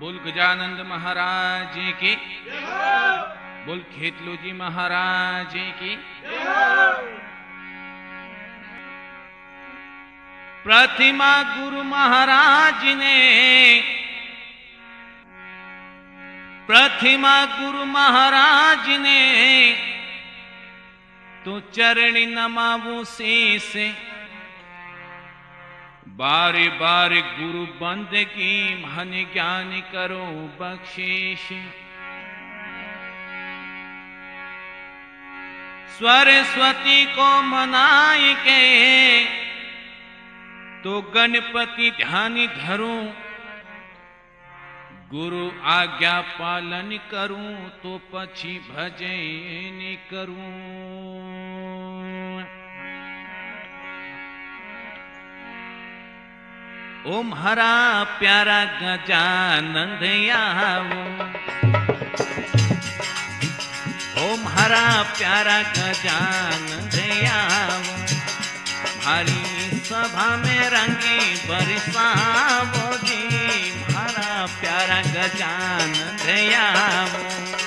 बोल गजानंद महाराज की, बोल खेतलू जी महाराज की। प्रतिमा गुरु महाराज ने, प्रतिमा गुरु महाराज ने, तो चरणी नमावो शेष। बारे बारे गुरु बंदगी मन ज्ञान करो बख्शीश। सरस्वती को मनाए के, तो गणपति ध्यान धरूं। गुरु आज्ञा पालन करूं, तो पछी भजन करूं। ओ म्हारा प्यारा गजानंद आवो, ओ म्हारा प्यारा गजानंद आवो। भारी सभा में रंगे बरसावो जी, म्हारा प्यारा गजानंद आवो।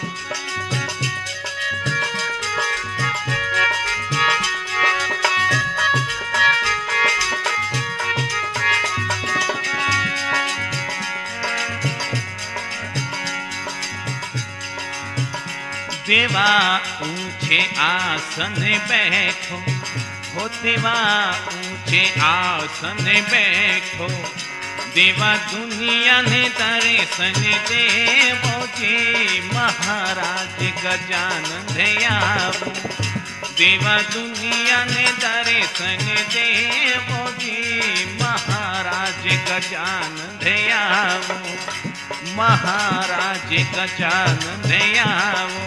देवा ऊंचे आसन बैठो, हो देवा ऊंचे आसन बैठो। देवा दुनिया ने दर्शन देवो जी, महाराज गजानंद आवो। देवा दुनिया ने दर्शन देवो जी, महाराज गजानंद आवो। महाराज गजानंद आवो।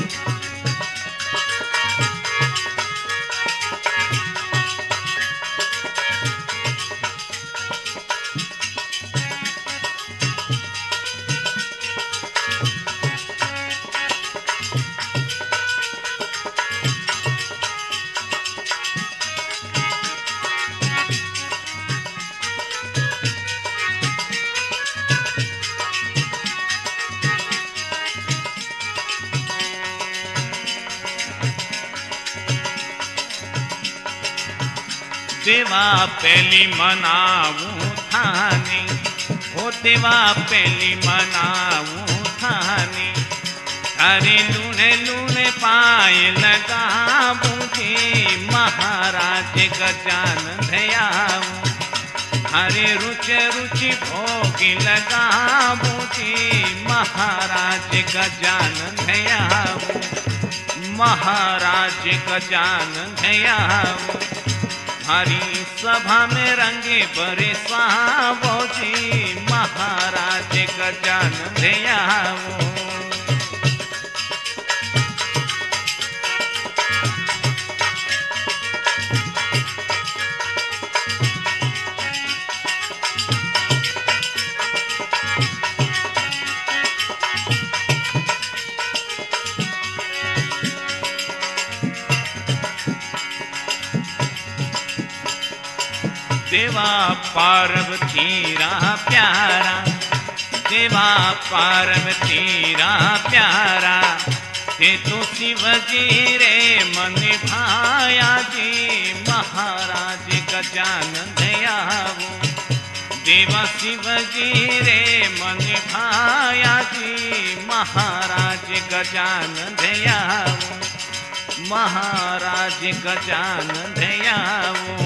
देवा पहली मनाऊं थाने, हो देवा पहली मनाऊं थाने। अरे लूने लूने पाए लगाऊं जी, महाराज गजानंद आवो। अरे रुच रुचि भोग लगाऊं जी, महाराज गजानंद आवो। महाराज गजानंद आवो। हरी सभा में रंगे बरसावो जी, महाराज गजानंद आवो। देवा पार्वती रा प्यारा, देवा पार्वती रा प्यारा। ते तो शिव जी रे मन भाया जी, महाराज गजानंद आवो। देवा शिव जी रे मन भाया जी, महाराज गजानंद आवो। महाराज गजानंद आवो।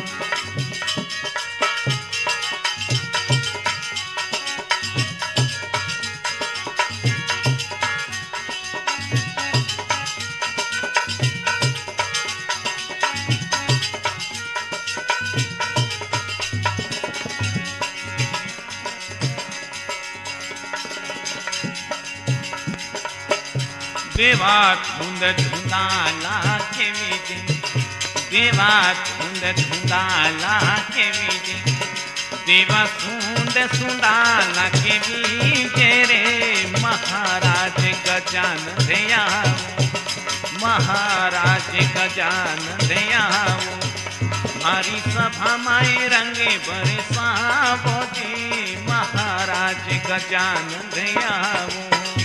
देवा धुंद धुंदाला के विजय, देवा धुंद धुंदाला के विजय। देवा सुंद सुंदाला के विजय रे, महाराज गजानंद आवो। महाराज गजानंद आवो। हमारी सभा माए रंगे बरसावो जी, महाराज गजानंद आवो।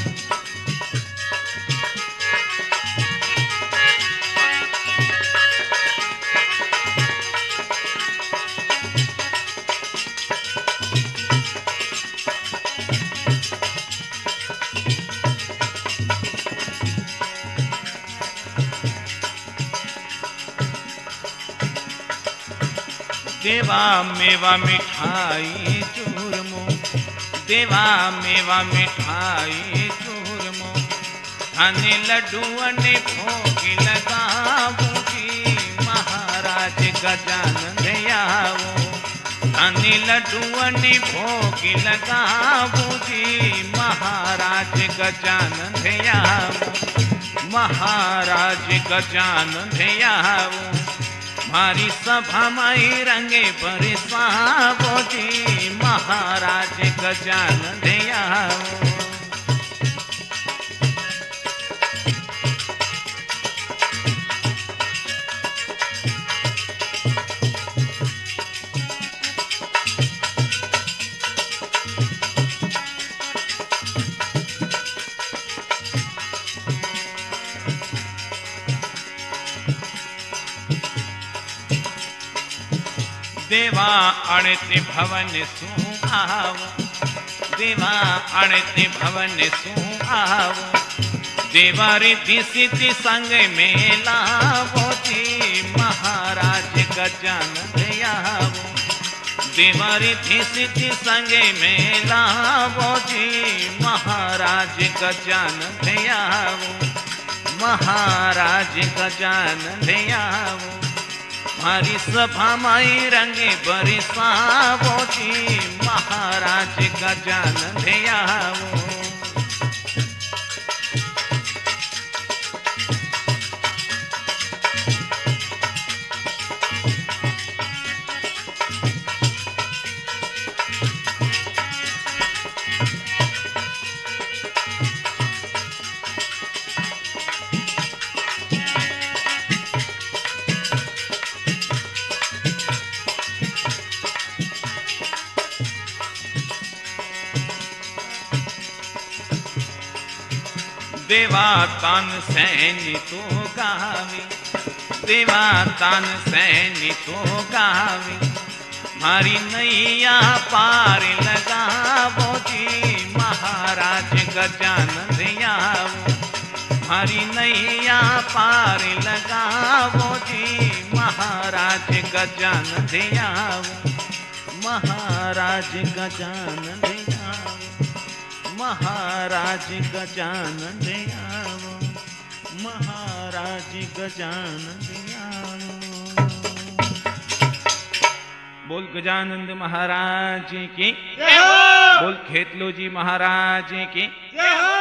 देवा मेवा मिठाई चूरमो, देवा मेवा मिठाई चूरमो, थाने लड्डू अने भोग लगावो जी महाराज गजानंद आवो। थाने लड्डू अने भोग लगावो जी महाराज गजानंद आवो। महाराज गजानंद आवो। मारी सभा माई रंगे बरसावो जी महाराज गजानंद आवो। देवा अणते भवन सु आवो, देवा अणते भवन सु आवो। देवा रिद्धि सिद्धि संग में लावो जी महाराज गजानंद आवो। देवा रिद्धि सिद्धि संग में लावो जी महाराज गजानंद आवो। महाराज गजानंद आवो। मारी सभा माई रंगे बरसावो जी महाराज गजानंद आवो। देवा तान सैनी तो गावे, देवा तान सैनी तो गावे। मारी नैया पार लगावो जी महाराज गजानंद आवो। मारी नैया पार लगावो जी महाराज गजानंद आवो। महाराज गजानंद आवो। महाराज गजानंद आवो। महाराज गजानंद आवो। बोल गजानंद महाराज की, बोल खेतलो जी महाराज की।